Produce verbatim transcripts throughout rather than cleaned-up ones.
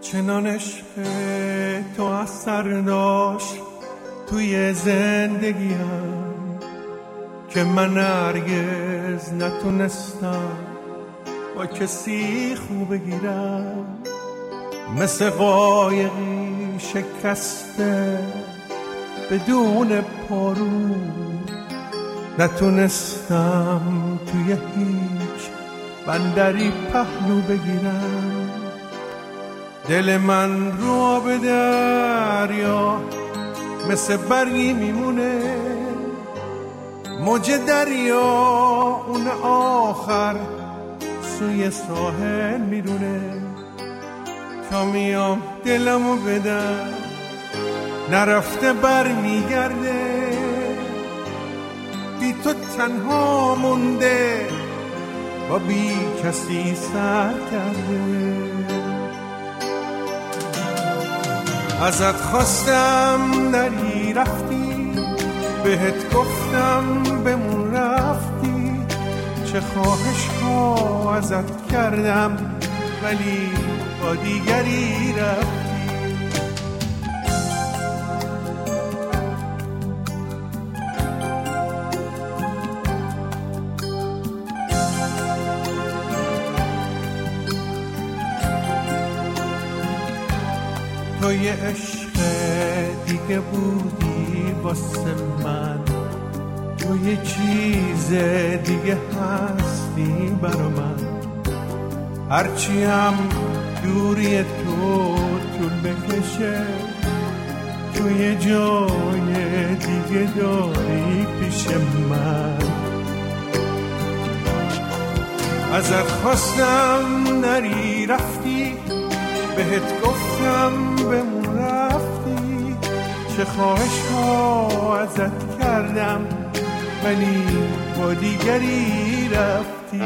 چنان عشق تو اثر داشت توی زندگیم که من هرگز نتونستم با کسی خوب بگیرم، مثل قایقی شکسته بدون پارو نتونستم توی هیچ بندری پهلو بگیرم. دل من رو آب دریا مثل برگی میمونه، موج دریا اون آخر سوی ساحل میدونه. تا میام دلمو بدم نرفته بر میگرده، بی تو تنها مونده با بی کسی سر کرده. ازت خواستم نری رفتی، بهت گفتم بمون رفتی، چه خواهش ها ازت کردم ولی با دیگری رفتی. تو یه عشق دیگه بودی واسه من، تو یه چیز دیگه هستی برا من. هرچی هم دوری تو طول بکشه، تو یه جای دیگه داری پیش من. ازت خواستم نری رفتی، بهت گفتم بمون رفتی، چه خواهش ها ازت کردم ولی با دیگری رفتی.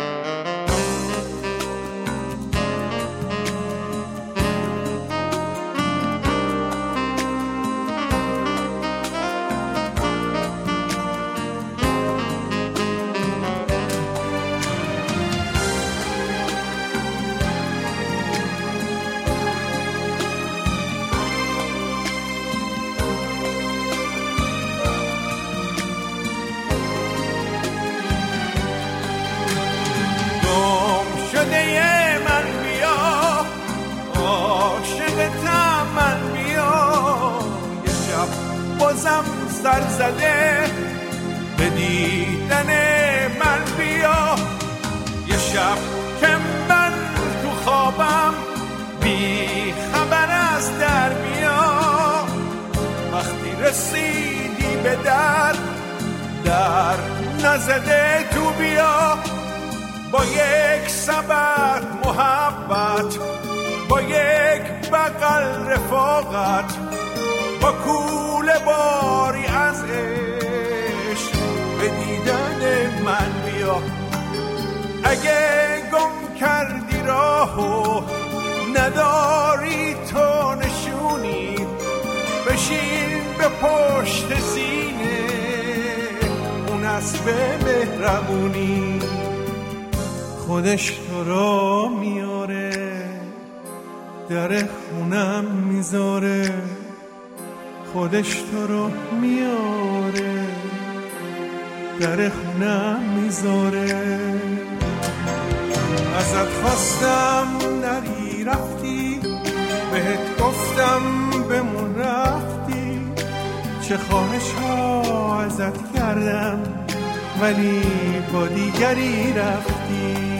بازم سر زده به دیدن من بیا، یه شب که من تو خوابم بی خبر از در بیا. وقتی رسیدی به در در نزده تو بیا، با یک سبد محبت، با یک بغل رفاقت، با کوله باری از عشق به دیدن من بیا. اگه گم کردی راهو نداری تو نشونی، بشین به پشت سینه اون اسب مهربونی. خودش تو را میاره در خونم میذاره، خودش تو رو میاره در خونم میذاره. ازت خواستم نری رفتی، بهت گفتم بمون رفتی، چه خواهش ها ازت کردم ولی با دیگری رفتی.